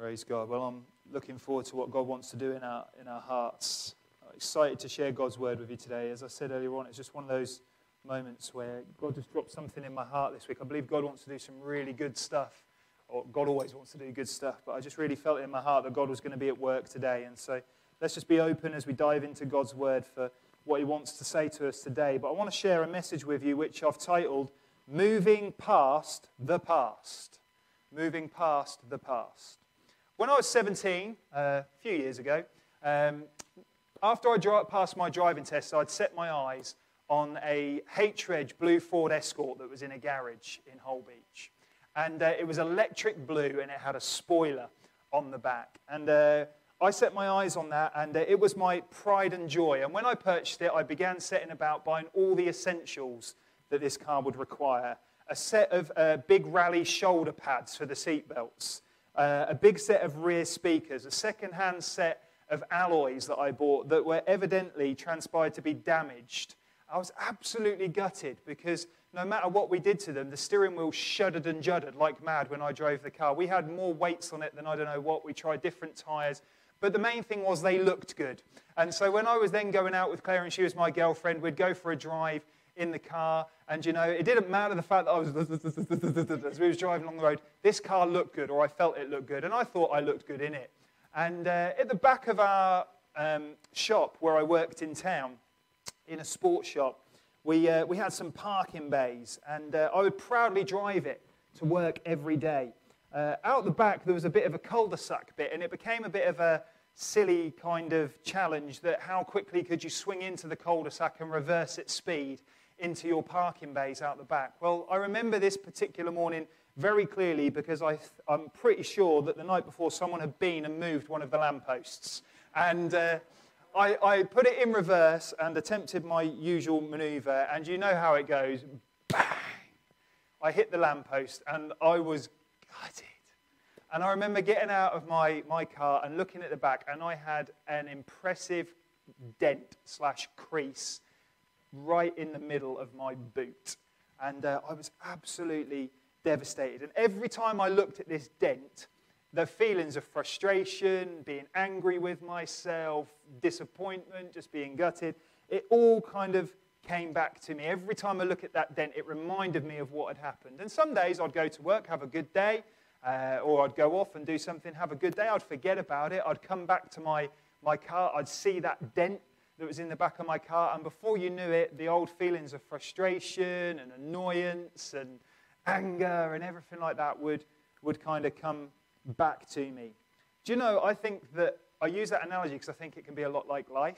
Praise God. Well, I'm looking forward to what God wants to do in our hearts. I'm excited to share God's word with you today. As I said earlier on, it's just one of those moments where God just dropped something in my heart this week. I believe God wants to do some really good stuff. Or God always wants to do good stuff, but I just really felt it in my heart that God was going to be at work today. And so let's just be open as we dive into God's word for what he wants to say to us today. But I want to share a message with you which I've titled, Moving Past the Past. Moving Past the Past. When I was 17, a few years ago, after I passed my driving test, I'd set my eyes on a H-Reg blue Ford Escort that was in a garage in Holbeach. And it was electric blue, and it had a spoiler on the back. And I set my eyes on that, and it was my pride and joy. And when I purchased it, I began setting about buying all the essentials that this car would require. A set of big rally shoulder pads for the seat belts, a big set of rear speakers, a second-hand set of alloys that I bought that were evidently transpired to be damaged. I was absolutely gutted because no matter what we did to them, the steering wheel shuddered and juddered like mad when I drove the car. We had more weights on it than I don't know what. We tried different tyres. But the main thing was they looked good. And so when I was then going out with Claire, and she was my girlfriend, we'd go for a drive in the car. And, you know, it didn't matter the fact that I was, as we was driving along the road, this car looked good, or I felt it looked good. And I thought I looked good in it. And at the back of our shop where I worked in town, in a sports shop, we had some parking bays, and I would proudly drive it to work every day. Out the back, there was a bit of a cul-de-sac bit, and it became a bit of a silly kind of challenge that how quickly could you swing into the cul-de-sac and reverse its speed into your parking bays out the back. Well, I remember this particular morning very clearly because I'm pretty sure that the night before someone had been and moved one of the lampposts. And I put it in reverse and attempted my usual maneuver, and you know how it goes. Bang! I hit the lamppost, and I was gutted. And I remember getting out of my car and looking at the back, and I had an impressive dent/crease right in the middle of my boot. And I was absolutely devastated. And every time I looked at this dent, the feelings of frustration, being angry with myself, disappointment, just being gutted, it all kind of came back to me. Every time I look at that dent, it reminded me of what had happened. And some days I'd go to work, have a good day, or I'd go off and do something, have a good day. I'd forget about it. I'd come back to my car. I'd see that dent that was in the back of my car. And before you knew it, the old feelings of frustration and annoyance and anger and everything like that would kind of come back to me. Do you know, I think that, I use that analogy because I think it can be a lot like life.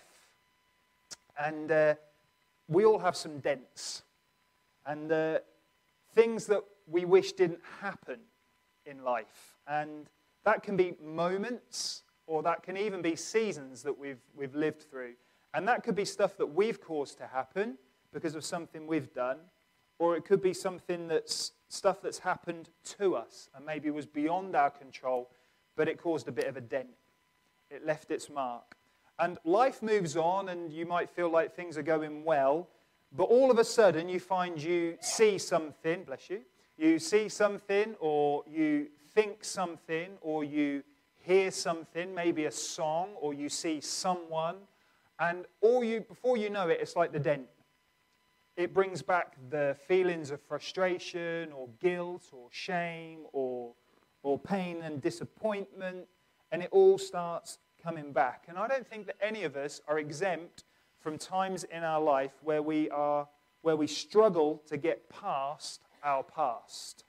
And we all have some dents. And things that we wish didn't happen in life. And that can be moments, or that can even be seasons that we've lived through. And that could be stuff that we've caused to happen because of something we've done. Or it could be something stuff that's happened to us and maybe was beyond our control, but it caused a bit of a dent. It left its mark. And life moves on, and you might feel like things are going well, but all of a sudden you find you see something, bless you, you see something, or you think something, or you hear something, maybe a song, or you see someone, and before you know it, it's like the dent. It brings back the feelings of frustration or guilt or shame or pain and disappointment, and it all starts coming back. And I don't think that any of us are exempt from times in our life where we struggle to get past our past.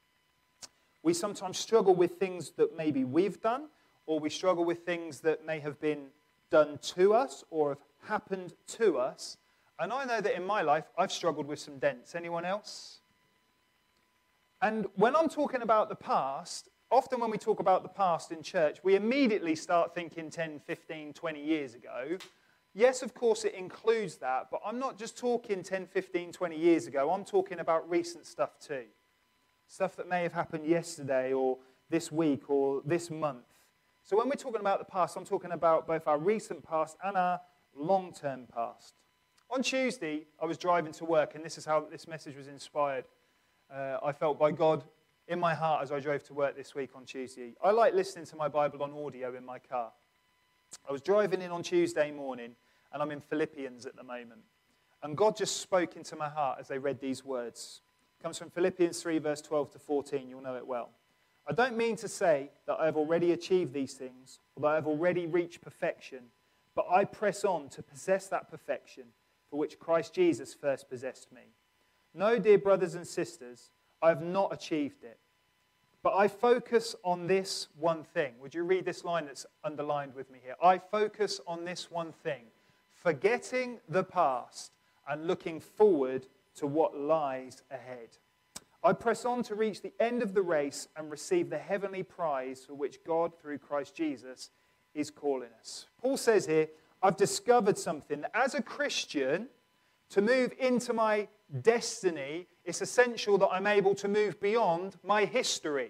We sometimes struggle with things that maybe we've done, or we struggle with things that may have been done to us or have happened to us. And I know that in my life, I've struggled with some dents. Anyone else? And when I'm talking about the past, often when we talk about the past in church, we immediately start thinking 10, 15, 20 years ago. Yes, of course, it includes that, but I'm not just talking 10, 15, 20 years ago. I'm talking about recent stuff too. Stuff that may have happened yesterday or this week or this month. So when we're talking about the past, I'm talking about both our recent past and our long-term past. On Tuesday, I was driving to work, and this is how this message was inspired. I felt by God in my heart as I drove to work this week on Tuesday. I like listening to my Bible on audio in my car. I was driving in on Tuesday morning, and I'm in Philippians at the moment. And God just spoke into my heart as I read these words. It comes from Philippians 3, verse 12 to 14. You'll know it well. I don't mean to say that I have already achieved these things, or that I have already reached perfection, but I press on to possess that perfection for which Christ Jesus first possessed me. No, dear brothers and sisters, I have not achieved it, but I focus on this one thing. Would you read this line that's underlined with me here? I focus on this one thing, forgetting the past and looking forward to what lies ahead. I press on to reach the end of the race and receive the heavenly prize for which God, through Christ Jesus, is calling us. Paul says here, I've discovered something that as a Christian, to move into my destiny, it's essential that I'm able to move beyond my history.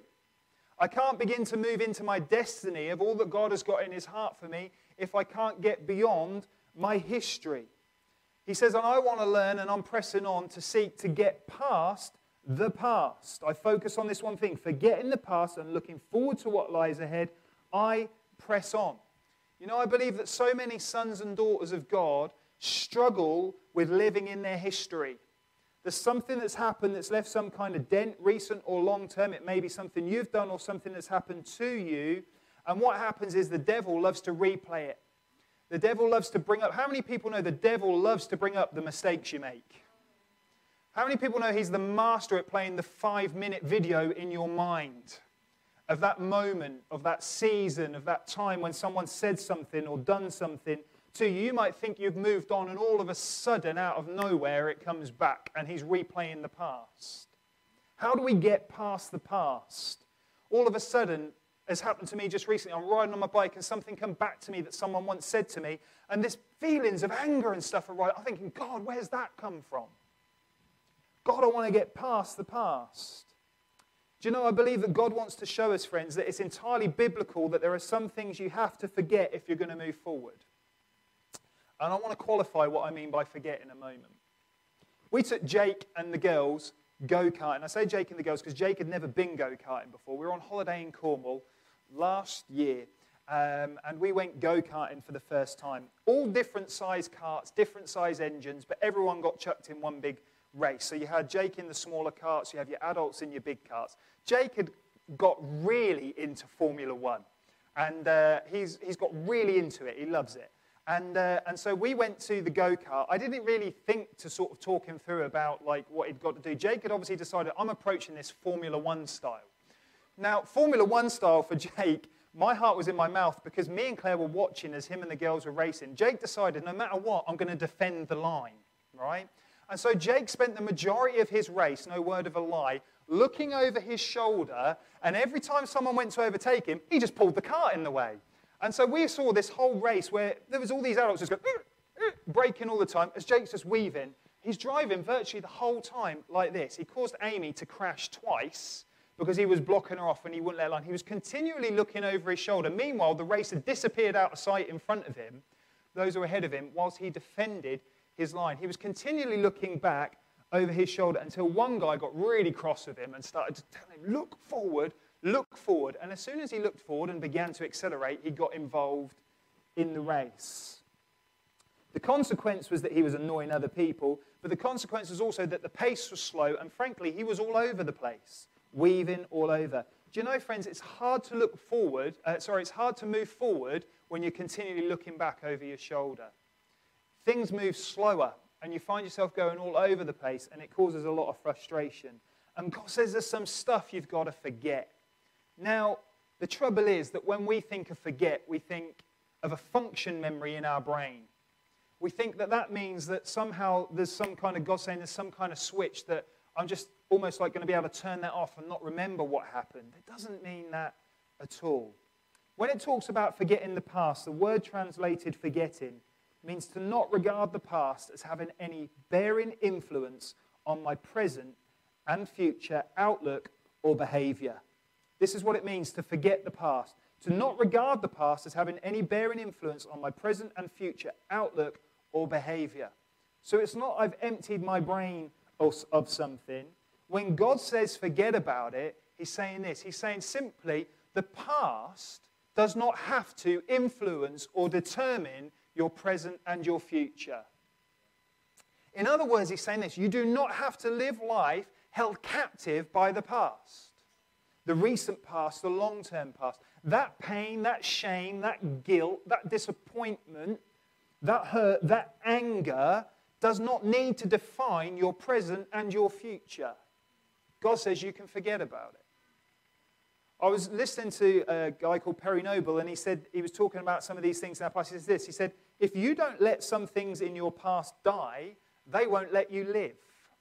I can't begin to move into my destiny of all that God has got in his heart for me if I can't get beyond my history. He says, and I want to learn, and I'm pressing on to seek to get past the past. I focus on this one thing, forgetting the past and looking forward to what lies ahead. I press on. You know, I believe that so many sons and daughters of God struggle with living in their history. There's something that's happened that's left some kind of dent, recent or long term. It may be something you've done or something that's happened to you. And what happens is the devil loves to replay it. The devil loves to bring up, how many people know the devil loves to bring up the mistakes you make? How many people know he's the master at playing the 5-minute video in your mind of that moment, of that season, of that time when someone said something or done something to you? You might think you've moved on, and all of a sudden, out of nowhere, it comes back, and he's replaying the past. How do we get past the past? All of a sudden, as happened to me just recently, I'm riding on my bike, and something come back to me that someone once said to me, and this feelings of anger and stuff are right. I'm thinking, God, where's that come from? God, I want to get past the past. Do you know, I believe that God wants to show us, friends, that it's entirely biblical that there are some things you have to forget if you're going to move forward. And I want to qualify what I mean by forget in a moment. We took Jake and the girls go-karting. I say Jake and the girls because Jake had never been go-karting before. We were on holiday in Cornwall last year, and we went go-karting for the first time. All different size carts, different size engines, but everyone got chucked in one big race. So you had Jake in the smaller carts, you have your adults in your big carts. Jake had got really into Formula One, and he's got really into it. He loves it. And so we went to the go-kart. I didn't really think to sort of talk him through about like what he'd got to do. Jake had obviously decided, I'm approaching this Formula One style. Now, Formula One style for Jake, my heart was in my mouth because me and Claire were watching as him and the girls were racing. Jake decided, no matter what, I'm going to defend the line, right? And so Jake spent the majority of his race, no word of a lie, looking over his shoulder, and every time someone went to overtake him, he just pulled the cart in the way. And so we saw this whole race where there was all these adults just going, braking all the time, as Jake's just weaving. He's driving virtually the whole time like this. He caused Amy to crash twice because he was blocking her off and he wouldn't let her line. He was continually looking over his shoulder. Meanwhile, the race had disappeared out of sight in front of him, those who were ahead of him, whilst he defended his line. He was continually looking back over his shoulder until one guy got really cross with him and started to tell him, look forward. And as soon as he looked forward and began to accelerate, he got involved in the race. The consequence was that he was annoying other people, but the consequence was also that the pace was slow, and frankly, he was all over the place, weaving all over. Do you know, friends, it's hard to look forward, it's hard to move forward when you're continually looking back over your shoulder. Things move slower, and you find yourself going all over the place, and it causes a lot of frustration. And God says there's some stuff you've got to forget. Now, the trouble is that when we think of forget, we think of a function memory in our brain. We think that that means that somehow there's some kind of, God saying there's some kind of switch that I'm just almost like going to be able to turn that off and not remember what happened. It doesn't mean that at all. When it talks about forgetting the past, the word translated forgetting means to not regard the past as having any bearing influence on my present and future outlook or behavior. This is what it means to forget the past. To not regard the past as having any bearing influence on my present and future outlook or behavior. So it's not I've emptied my brain of something. When God says forget about it, he's saying this. He's saying simply, the past does not have to influence or determine your present and your future. In other words, he's saying this. You do not have to live life held captive by the past. The recent past, the long-term past. That pain, that shame, that guilt, that disappointment, that hurt, that anger does not need to define your present and your future. God says you can forget about it. I was listening to a guy called Perry Noble, and he was talking about some of these things in our past. He says this, he said, if you don't let some things in your past die, they won't let you live.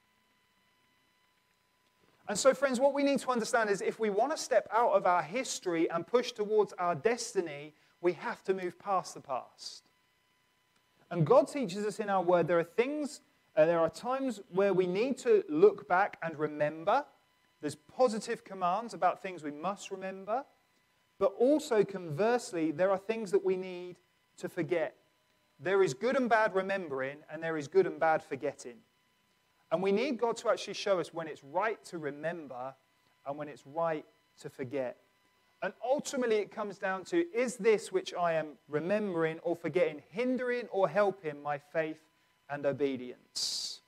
And so, friends, what we need to understand is if we want to step out of our history and push towards our destiny, we have to move past the past. And God teaches us in our word there are times where we need to look back and remember. There's positive commands about things we must remember. But also, conversely, there are things that we need to forget. There is good and bad remembering, and there is good and bad forgetting. And we need God to actually show us when it's right to remember and when it's right to forget. And ultimately it comes down to, is this which I am remembering or forgetting hindering or helping my faith and obedience?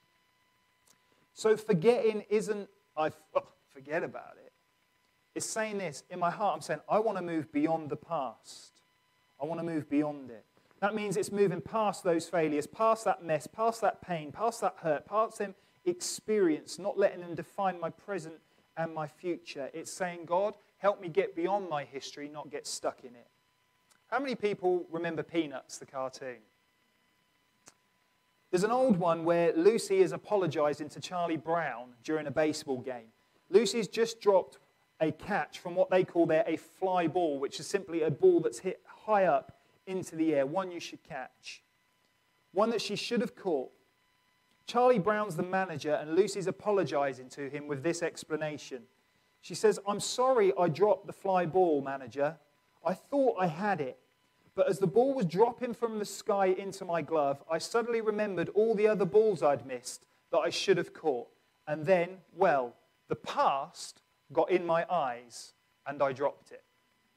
So forgetting isn't, forget about it. It's saying this, in my heart I'm saying, I want to move beyond the past. I want to move beyond it. That means it's moving past those failures, past that mess, past that pain, past that hurt, past them experience, not letting them define my present and my future. It's saying, God, help me get beyond my history, not get stuck in it. How many people remember Peanuts, the cartoon? There's an old one where Lucy is apologizing to Charlie Brown during a baseball game. Lucy's just dropped a catch from what they call a fly ball, which is simply a ball that's hit high up into the air, one you should catch, one that she should have caught. Charlie Brown's the manager, and Lucy's apologizing to him with this explanation. She says, I'm sorry I dropped the fly ball, manager. I thought I had it. But as the ball was dropping from the sky into my glove, I suddenly remembered all the other balls I'd missed that I should have caught. And then, well, the past got in my eyes, and I dropped it.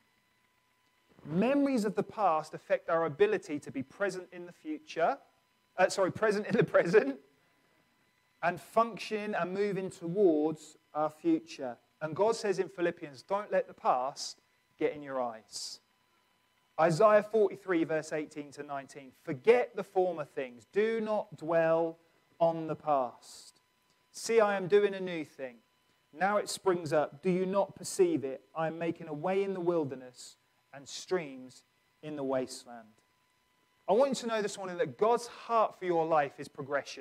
Memories of the past affect our ability to be present in the future, present in the present, and function and moving towards our future. And God says in Philippians, don't let the past get in your eyes. Isaiah 43, verse 18 to 19. Forget the former things. Do not dwell on the past. See, I am doing a new thing. Now it springs up. Do you not perceive it? I am making a way in the wilderness and streams in the wasteland. I want you to know this morning that God's heart for your life is progression.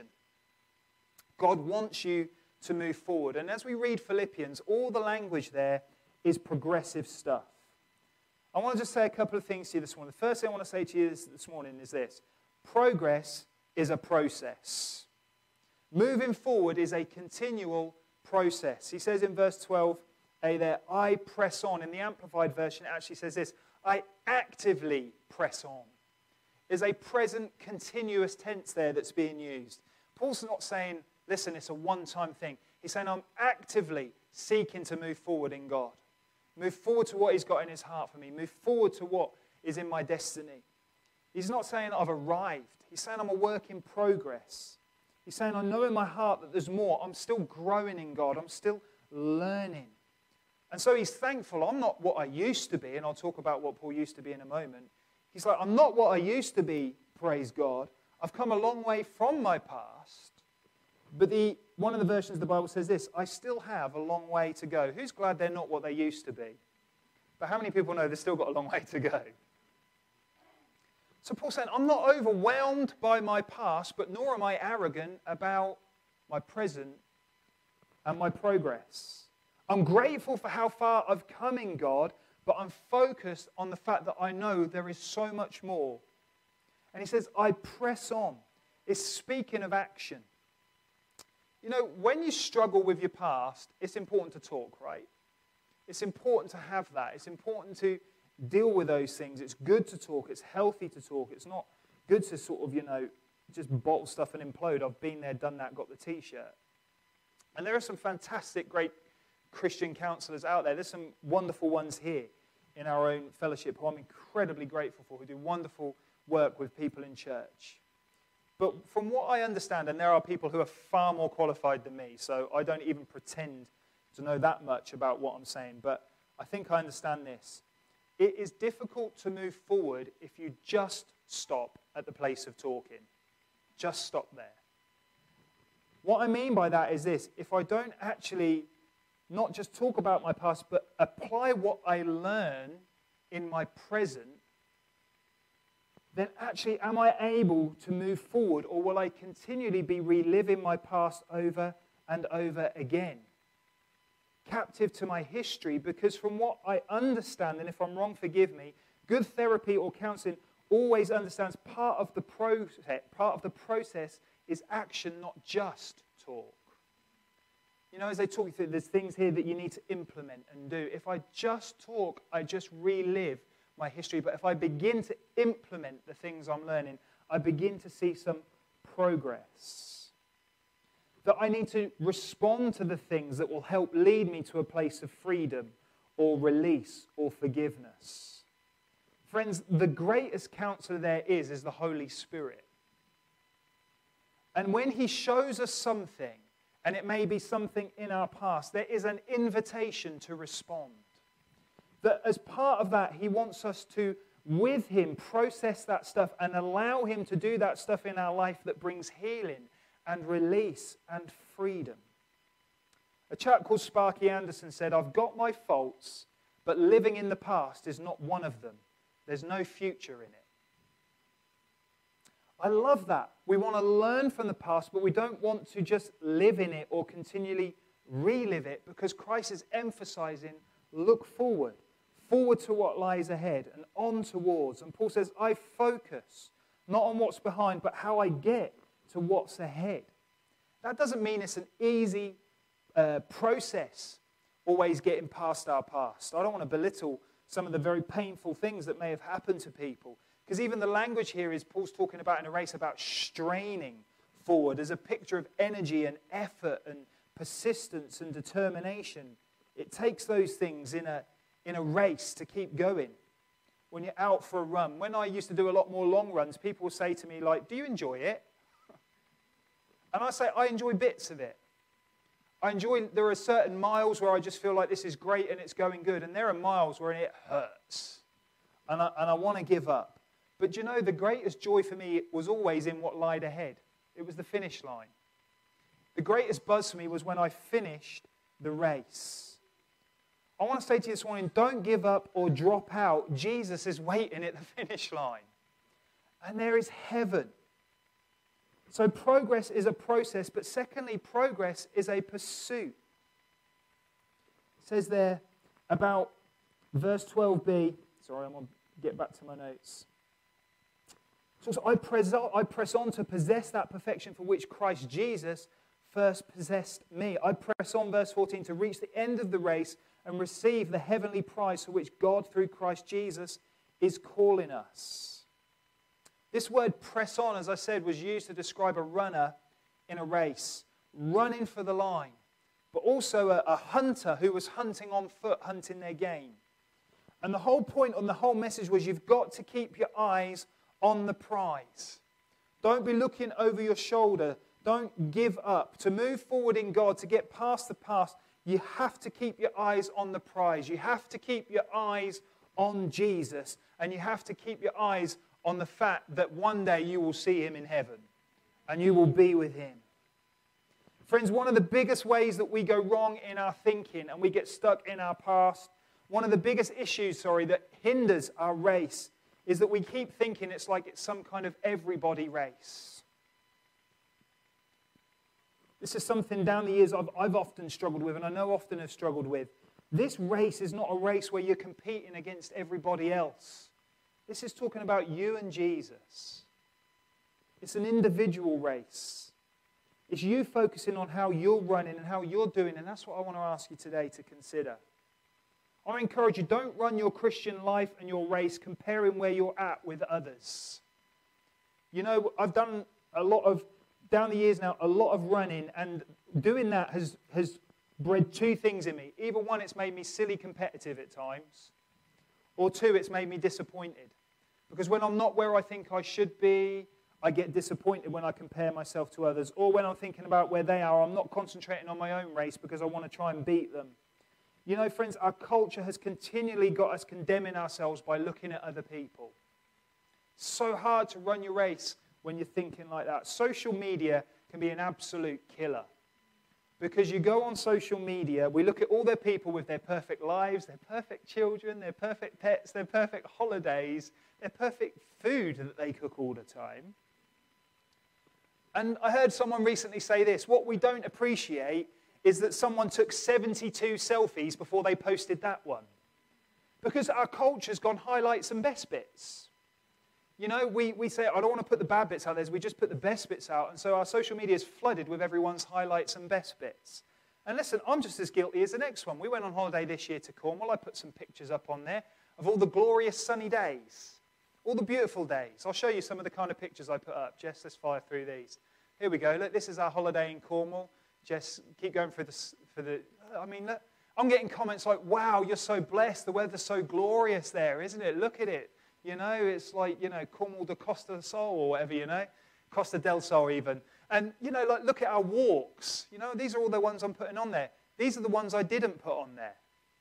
God wants you to move forward. And as we read Philippians, all the language there is progressive stuff. I want to just say a couple of things to you this morning. The first thing I want to say to you this morning is this. Progress is a process. Moving forward is a continual process. He says in verse 12, there, I press on. In the Amplified Version, it actually says this, I actively press on. There's a present continuous tense there that's being used. Paul's not saying, listen, it's a one-time thing. He's saying, I'm actively seeking to move forward in God. Move forward to what he's got in his heart for me. Move forward to what is in my destiny. He's not saying I've arrived. He's saying I'm a work in progress. He's saying I know in my heart that there's more. I'm still growing in God. I'm still learning. And so he's thankful. I'm not what I used to be, and I'll talk about what Paul used to be in a moment. He's like, I'm not what I used to be, praise God. I've come a long way from my past. But one of the versions of the Bible says this, I still have a long way to go. Who's glad they're not what they used to be? But how many people know they've still got a long way to go? So Paul's saying, I'm not overwhelmed by my past, but nor am I arrogant about my present and my progress. I'm grateful for how far I've come in God, but I'm focused on the fact that I know there is so much more. And he says, I press on. It's speaking of action. You know, when you struggle with your past, it's important to talk, right? It's important to have that. It's important to deal with those things. It's good to talk. It's healthy to talk. It's not good to sort of, just bottle stuff and implode. I've been there, done that, got the T-shirt. And there are some fantastic, great Christian counselors out there. There's some wonderful ones here in our own fellowship who I'm incredibly grateful for, who do wonderful work with people in church. But from what I understand, and there are people who are far more qualified than me, so I don't even pretend to know that much about what I'm saying, but I think I understand this. It is difficult to move forward if you just stop at the place of talking. Just stop there. What I mean by that is this: if I don't actually not just talk about my past, but apply what I learn in my present, then actually am I able to move forward, or will I continually be reliving my past over and over again? Captive to my history, because from what I understand, and if I'm wrong, forgive me, good therapy or counseling always understands part of the process is action, not just talk. You know, as they talk you through, there's things here that you need to implement and do. If I just talk, I just relive my history. But if I begin to implement the things I'm learning, I begin to see some progress. That I need to respond to the things that will help lead me to a place of freedom or release or forgiveness. Friends, the greatest counselor there is the Holy Spirit. And when he shows us something, and it may be something in our past, there is an invitation to respond. That as part of that, he wants us to, with him, process that stuff and allow him to do that stuff in our life that brings healing and release and freedom. A chap called Sparky Anderson said, "I've got my faults, but living in the past is not one of them. There's no future in it." I love that. We want to learn from the past, but we don't want to just live in it or continually relive it, because Christ is emphasizing, look forward to what lies ahead and on towards. And Paul says, I focus not on what's behind, but how I get to what's ahead. That doesn't mean it's an easy process, always getting past our past. I don't want to belittle some of the very painful things that may have happened to people. Because even the language here is Paul's talking about in a race about straining forward as a picture of energy and effort and persistence and determination. It takes those things in a race to keep going. When you're out for a run. When I used to do a lot more long runs, people would say to me, like, do you enjoy it? And I say, I enjoy bits of it. There are certain miles where I just feel like this is great and it's going good. And there are miles where it hurts. And I want to give up. But you know, the greatest joy for me was always in what lied ahead. It was the finish line. The greatest buzz for me was when I finished the race. I want to say to you this morning, don't give up or drop out. Jesus is waiting at the finish line. And there is heaven. So progress is a process, but secondly, progress is a pursuit. It says there about verse 12b. Sorry, I'm going to get back to my notes. So I press on to possess that perfection for which Christ Jesus first possessed me. I press on, verse 14, to reach the end of the race and receive the heavenly prize for which God, through Christ Jesus, is calling us. This word press on, as I said, was used to describe a runner in a race, running for the line, but also a hunter who was hunting on foot, hunting their game. And the whole point on the whole message was you've got to keep your eyes on the prize. Don't be looking over your shoulder. Don't give up. To move forward in God, to get past the past, you have to keep your eyes on the prize. You have to keep your eyes on Jesus. And you have to keep your eyes on the fact that one day you will see him in heaven. And you will be with him. Friends, one of the biggest ways that we go wrong in our thinking and we get stuck in our past, one of the biggest issues, that hinders our race is that we keep thinking it's like it's some kind of everybody race. This is something down the years I've often struggled with, and I know often have struggled with. This race is not a race where you're competing against everybody else. This is talking about you and Jesus. It's an individual race. It's you focusing on how you're running and how you're doing, and that's what I want to ask you today to consider. I encourage you, don't run your Christian life and your race comparing where you're at with others. You know, I've done down the years now, a lot of running, and doing that has bred two things in me. Either one, it's made me silly competitive at times, or two, it's made me disappointed. Because when I'm not where I think I should be, I get disappointed when I compare myself to others. Or when I'm thinking about where they are, I'm not concentrating on my own race because I want to try and beat them. You know, friends, our culture has continually got us condemning ourselves by looking at other people. So hard to run your race when you're thinking like that. Social media can be an absolute killer. Because you go on social media, we look at all their people with their perfect lives, their perfect children, their perfect pets, their perfect holidays, their perfect food that they cook all the time. And I heard someone recently say this: what we don't appreciate is that someone took 72 selfies before they posted that one. Because our culture's gone highlights and best bits. You know, we say, I don't want to put the bad bits out there, we just put the best bits out. And so our social media is flooded with everyone's highlights and best bits. And listen, I'm just as guilty as the next one. We went on holiday this year to Cornwall. I put some pictures up on there of all the glorious sunny days, all the beautiful days. I'll show you some of the kind of pictures I put up. Jess, let's fire through these. Here we go. Look, this is our holiday in Cornwall. Jess, keep going for the I mean, look, I'm getting comments like, wow, you're so blessed. The weather's so glorious there, isn't it? Look at it. You know, it's like, you know, Cornwall de Costa del Sol or whatever, you know. Costa del Sol even. And, you know, like, look at our walks. You know, these are all the ones I'm putting on there. These are the ones I didn't put on there.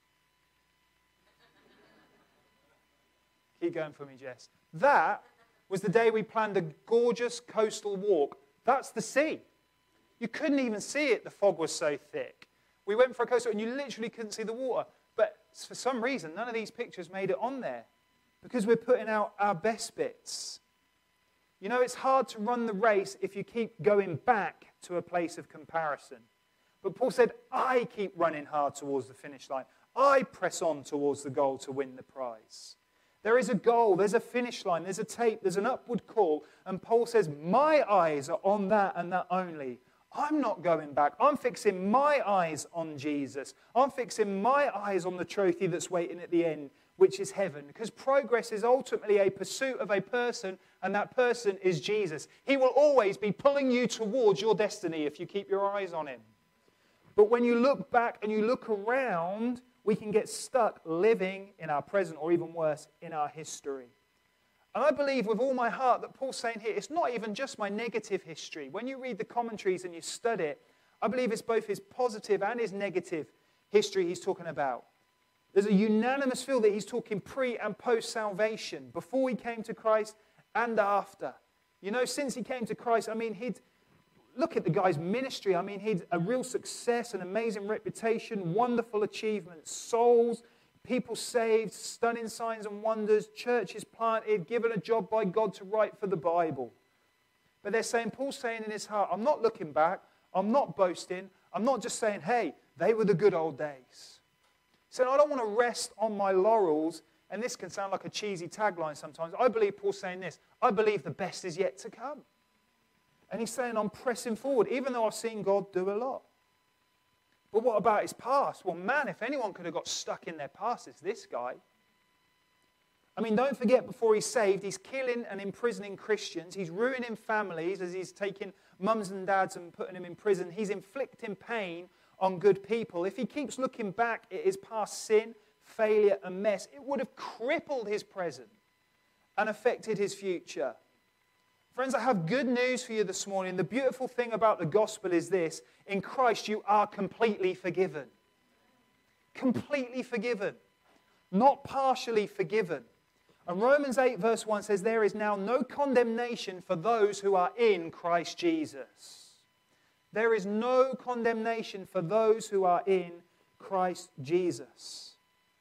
Keep going for me, Jess. That was the day we planned a gorgeous coastal walk. That's the sea. You couldn't even see it. The fog was so thick. We went for a coastal and you literally couldn't see the water. But for some reason, none of these pictures made it on there. Because we're putting out our best bits. You know, it's hard to run the race if you keep going back to a place of comparison. But Paul said, I keep running hard towards the finish line. I press on towards the goal to win the prize. There is a goal, there's a finish line, there's a tape, there's an upward call. And Paul says, my eyes are on that and that only. I'm not going back. I'm fixing my eyes on Jesus. I'm fixing my eyes on the trophy that's waiting at the end, which is heaven. Because progress is ultimately a pursuit of a person, and that person is Jesus. He will always be pulling you towards your destiny if you keep your eyes on him. But when you look back and you look around, we can get stuck living in our present, or even worse, in our history. And I believe with all my heart that Paul's saying here, it's not even just my negative history. When you read the commentaries and you study it, I believe it's both his positive and his negative history he's talking about. There's a unanimous feel that he's talking pre- and post-salvation, before he came to Christ and after. You know, since he came to Christ, I mean, look at the guy's ministry. I mean, he'd a real success, an amazing reputation, wonderful achievements, souls, people saved, stunning signs and wonders, churches planted, given a job by God to write for the Bible. But Paul's saying in his heart, I'm not looking back, I'm not boasting, I'm not just saying, hey, they were the good old days. So I don't want to rest on my laurels, and this can sound like a cheesy tagline sometimes. I believe Paul's saying this, I believe the best is yet to come. And he's saying I'm pressing forward, even though I've seen God do a lot. But what about his past? Well, man, if anyone could have got stuck in their past, it's this guy. I mean, don't forget, before he's saved, he's killing and imprisoning Christians. He's ruining families as he's taking mums and dads and putting them in prison. He's inflicting pain on good people. If he keeps looking back at his past sin, failure, and mess, it would have crippled his present and affected his future. Friends, I have good news for you this morning. The beautiful thing about the gospel is this: in Christ you are completely forgiven. Completely forgiven. Not partially forgiven. And Romans 8 verse 1 says, there is now no condemnation for those who are in Christ Jesus. There is no condemnation for those who are in Christ Jesus.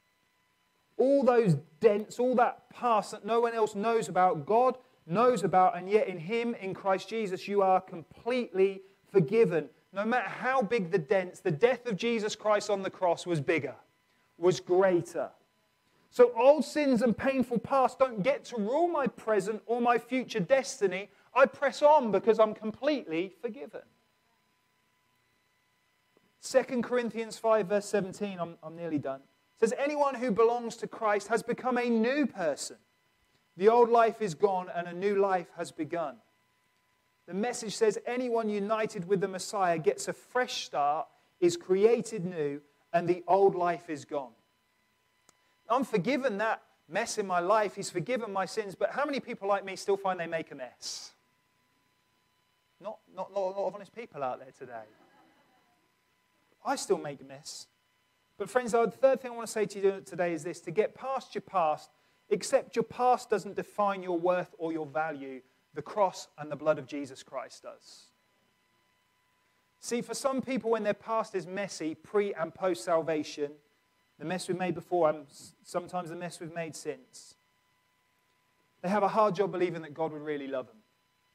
All those dents, all that past that no one else knows about, God knows about, and yet in him, in Christ Jesus, you are completely forgiven. No matter how big the dents, the death of Jesus Christ on the cross was bigger, was greater. So old sins and painful past don't get to rule my present or my future destiny. I press on because I'm completely forgiven. 2 Corinthians 5 verse 17, I'm nearly done. It says, anyone who belongs to Christ has become a new person. The old life is gone and a new life has begun. The message says anyone united with the Messiah gets a fresh start is created new and the old life is gone. I'm forgiven that mess in my life. He's forgiven my sins. But how many people like me still find they make a mess? Not a lot of honest people out there today. I still make a mess. But friends, the third thing I want to say to you today is this: to get past your past, accept your past doesn't define your worth or your value. The cross and the blood of Jesus Christ does. See, for some people, when their past is messy, pre and post salvation, the mess we've made before and sometimes the mess we've made since, they have a hard job believing that God would really love them.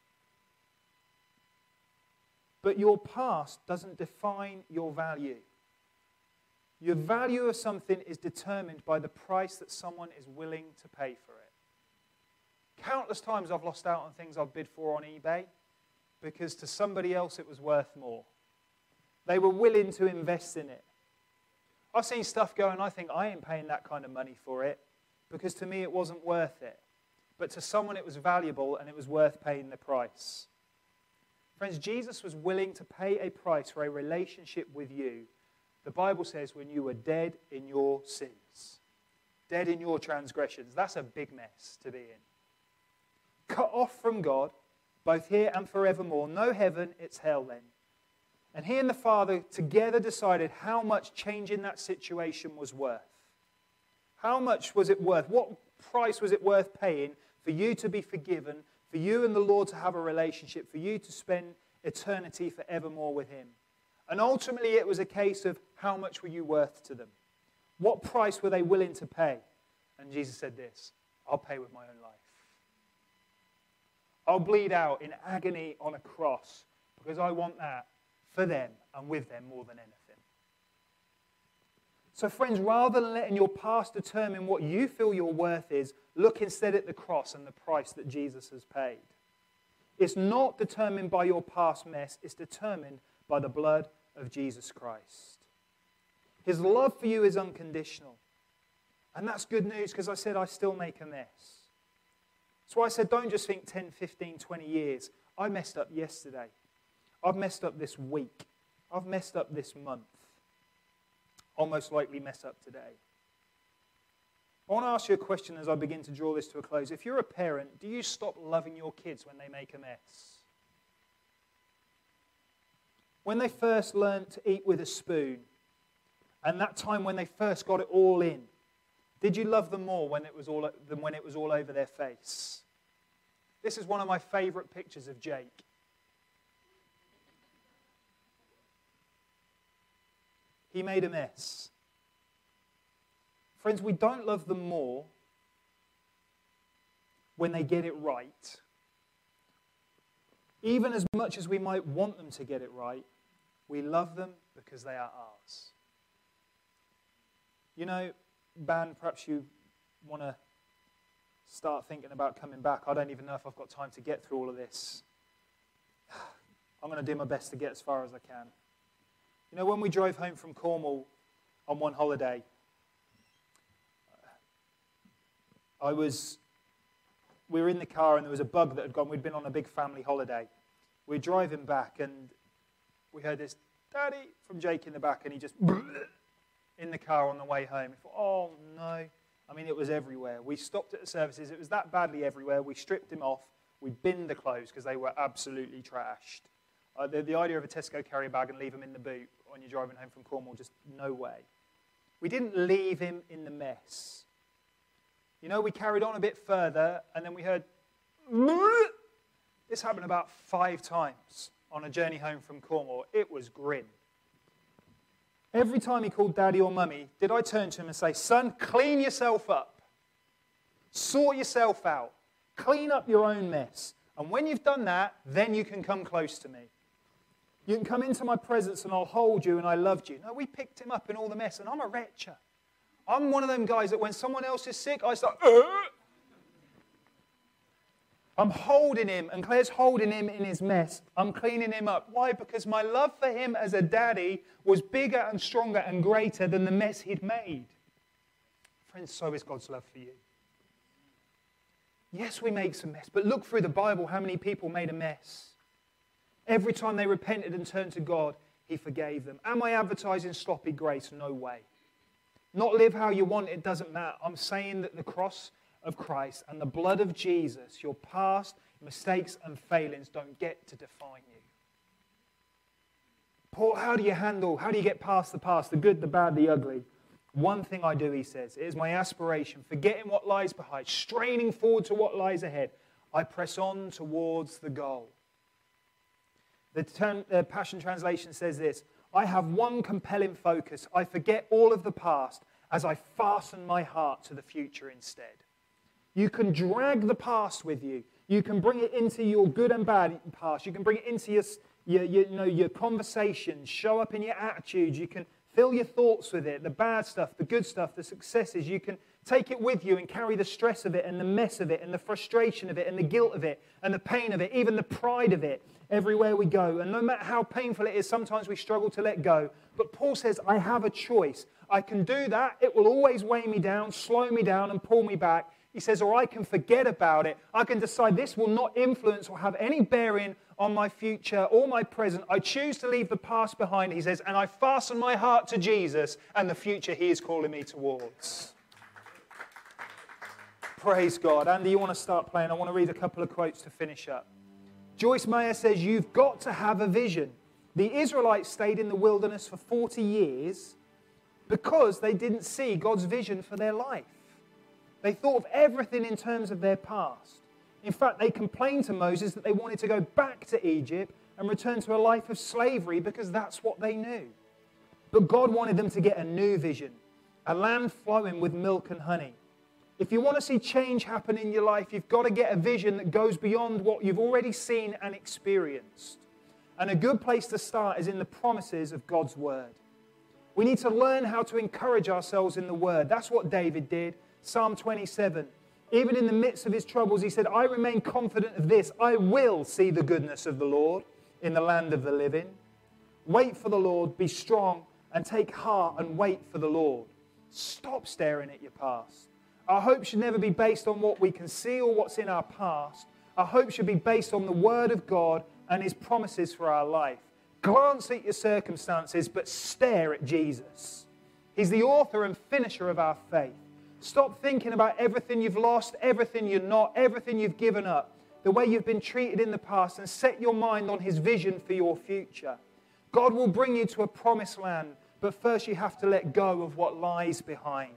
But your past doesn't define your value. Your value of something is determined by the price that someone is willing to pay for it. Countless times I've lost out on things I've bid for on eBay because to somebody else it was worth more. They were willing to invest in it. I've seen stuff go and I think I ain't paying that kind of money for it because to me it wasn't worth it. But to someone it was valuable and it was worth paying the price. Friends, Jesus was willing to pay a price for a relationship with you. The Bible says when you were dead in your sins, dead in your transgressions. That's a big mess to be in. Cut off from God, both here and forevermore. No heaven, it's hell then. And he and the Father together decided how much changing that situation was worth. How much was it worth? What price was it worth paying for you to be forgiven, for you and the Lord to have a relationship, for you to spend eternity forevermore with him? And ultimately it was a case of how much were you worth to them? What price were they willing to pay? And Jesus said this: I'll pay with my own life. I'll bleed out in agony on a cross because I want that for them and with them more than anything. So friends, rather than letting your past determine what you feel your worth is, look instead at the cross and the price that Jesus has paid. It's not determined by your past mess, it's determined by the blood of Jesus Christ. His love for you is unconditional. And that's good news because I said I still make a mess. That's why I said don't just think 10, 15, 20 years. I messed up yesterday. I've messed up this week. I've messed up this month. I'll most likely mess up today. I want to ask you a question as I begin to draw this to a close. If you're a parent, do you stop loving your kids when they make a mess? When they first learned to eat with a spoon, and that time when they first got it all in, did you love them more than when it was all over their face? This is one of my favorite pictures of Jake. He made a mess. Friends, we don't love them more when they get it right. Even as much as we might want them to get it right, we love them because they are ours. You know, band, perhaps you want to start thinking about coming back. I don't even know if I've got time to get through all of this. I'm going to do my best to get as far as I can. You know, when we drove home from Cornwall on one holiday, we were in the car and there was a bug that had gone. We'd been on a big family holiday. We were driving back and we heard this, "Daddy," from Jake in the back, and he just in the car on the way home. We thought, oh no. I mean, it was everywhere. We stopped at the services. It was that badly everywhere. We stripped him off. We binned the clothes because they were absolutely trashed. The idea of a Tesco carry bag and leave them in the boot when you're driving home from Cornwall, just no way. We didn't leave him in the mess. You know, we carried on a bit further and then we heard, this happened about 5 times on a journey home from Cornwall. It was grim. Every time he called Daddy or Mummy, did I turn to him and say, "Son, clean yourself up. Sort yourself out. Clean up your own mess. And when you've done that, then you can come close to me. You can come into my presence and I'll hold you and I loved you." No, we picked him up in all the mess, and I'm a retcher. I'm one of them guys that when someone else is sick, I start, I'm holding him, and Claire's holding him in his mess. I'm cleaning him up. Why? Because my love for him as a daddy was bigger and stronger and greater than the mess he'd made. Friends, so is God's love for you. Yes, we make some mess, but look through the Bible how many people made a mess. Every time they repented and turned to God, he forgave them. Am I advertising sloppy grace? No way. Not live how you want, it doesn't matter. I'm saying that the cross of Christ and the blood of Jesus, your past, mistakes and failings don't get to define you. Paul, how do you get past the past, the good, the bad, the ugly? One thing I do, he says, it is my aspiration, forgetting what lies behind, straining forward to what lies ahead. I press on towards the goal. The Passion Translation says this, I have one compelling focus. I forget all of the past as I fasten my heart to the future instead. You can drag the past with you. You can bring it into your good and bad past. You can bring it into your conversations, show up in your attitudes. You can fill your thoughts with it, the bad stuff, the good stuff, the successes. You can take it with you and carry the stress of it and the mess of it and the frustration of it and the guilt of it and the pain of it, even the pride of it, everywhere we go. And no matter how painful it is, sometimes we struggle to let go. But Paul says, I have a choice. I can do that. It will always weigh me down, slow me down, and pull me back. He says, or I can forget about it. I can decide this will not influence or have any bearing on my future or my present. I choose to leave the past behind, he says, and I fasten my heart to Jesus and the future he is calling me towards. Praise God. Andy, you want to start playing? I want to read a couple of quotes to finish up. Joyce Meyer says, you've got to have a vision. The Israelites stayed in the wilderness for 40 years because they didn't see God's vision for their life. They thought of everything in terms of their past. In fact, they complained to Moses that they wanted to go back to Egypt and return to a life of slavery because that's what they knew. But God wanted them to get a new vision, a land flowing with milk and honey. If you want to see change happen in your life, you've got to get a vision that goes beyond what you've already seen and experienced. And a good place to start is in the promises of God's word. We need to learn how to encourage ourselves in the word. That's what David did. Psalm 27. Even in the midst of his troubles, he said, I remain confident of this. I will see the goodness of the Lord in the land of the living. Wait for the Lord, be strong, and take heart and wait for the Lord. Stop staring at your past. Our hope should never be based on what we can see or what's in our past. Our hope should be based on the Word of God and His promises for our life. Glance at your circumstances, but stare at Jesus. He's the author and finisher of our faith. Stop thinking about everything you've lost, everything you're not, everything you've given up, the way you've been treated in the past, and set your mind on His vision for your future. God will bring you to a promised land, but first you have to let go of what lies behind.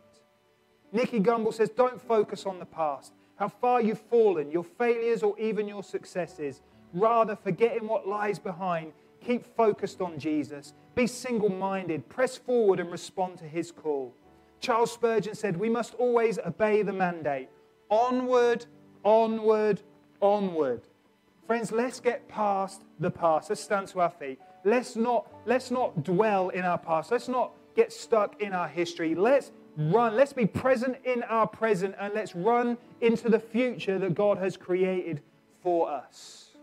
Nicky Gumbel says, don't focus on the past, how far you've fallen, your failures or even your successes. Rather, forgetting what lies behind, keep focused on Jesus. Be single-minded, press forward and respond to His call. Charles Spurgeon said, we must always obey the mandate. Onward, onward, onward. Friends, let's get past the past. Let's stand to our feet. Let's not dwell in our past. Let's not get stuck in our history. Let's run. Let's be present in our present, and let's run into the future that God has created for us.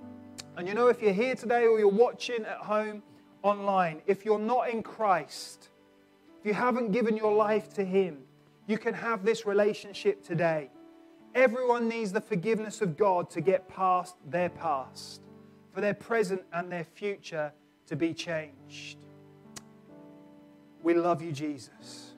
And you know, if you're here today or you're watching at home online, if you're not in Christ, if you haven't given your life to Him, you can have this relationship today. Everyone needs the forgiveness of God to get past their past, for their present and their future to be changed. We love you, Jesus.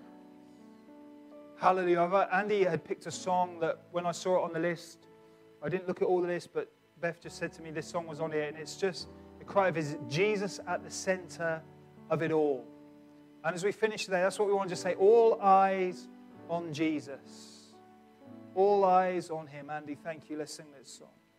Hallelujah. Andy had picked a song that when I saw it on the list, I didn't look at all the list, but Beth just said to me this song was on here, and it's just the cry of His Jesus at the center of it all. And as we finish today, that's what we want to just say. All eyes on Jesus. All eyes on Him. Andy, thank you. Let's sing this song.